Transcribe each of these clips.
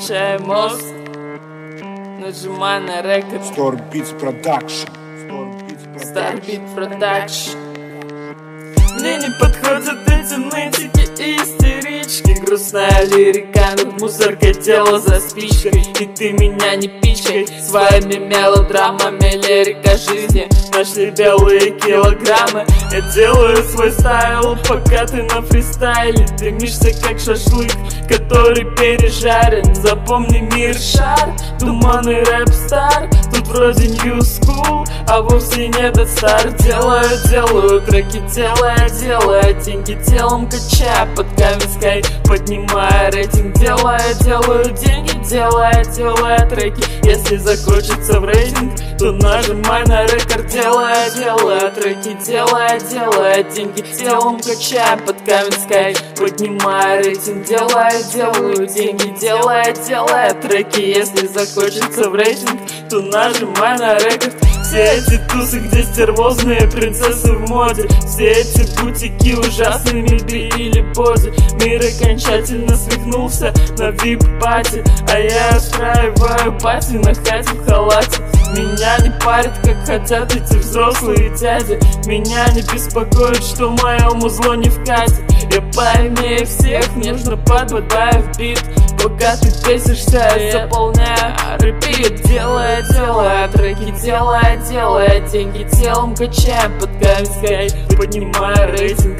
Отключай мозг, нажимай на рекорд. Starbeats Production. Starbeat Production. Мне не подходят эти нытики и истерички. Грустная лирика, над мусоркой дело за спичкой. И ты меня не пичкай своими мелодрамами. Лирика жизни, нашли белые килограммы. Я делаю свой стайл, пока ты на фристайле. Дымишься как шашлык, который пережарен. Запомни мир шар, туманный рэп-стар. Тут вроде new school, а вовсе не этот стар. Делаю треки, делаю деньги телом качая под Каменской, поднимая рейтинг. Делаю деньги, делая треки. Если закончится в рейтинг, то нажимай на рекорд. Делая треки, делая деньги телом качая под Каменской, поднимая рейтинг. Делаю деньги, делая треки. Если закончится в рейтинг, то нажимай на рекорд. Все эти тусы, где стервозные принцессы в моде. Все эти бутики ужасными брили позе. Мир окончательно свихнулся на вип-пати, а я устраиваю пати на хате в халате. Меня не парит, как хотят эти взрослые дяди. Меня не беспокоит, что мое музло не вкатит. Я поимею всех, нежно подбодаю в бит. Пока ты бесишься, я заполняю репит. Делая треки, делая деньги телом качая под Каменской, поднимая рейтинг.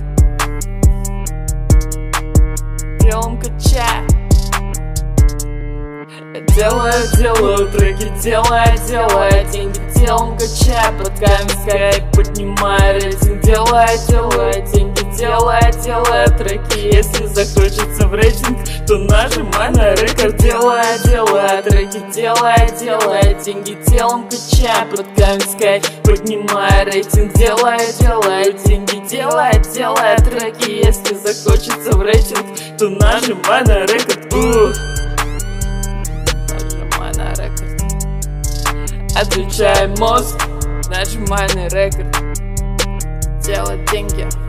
Телом качая. Делаю треки, делая деньги телом качая под Каменской, поднимая рейтинг. Делая деньги, делая треки. Если закончится в рейтинг, то нажимай на рекорд. Делая треки, делая деньги телом качая под Каменской, поднимая рейтинг. Делая деньги, делая треки. Если закончится в рейтинг, то нажимай на рекорд. На рекорд. Отключай мозг, нажимай на рекорд. Делай деньги.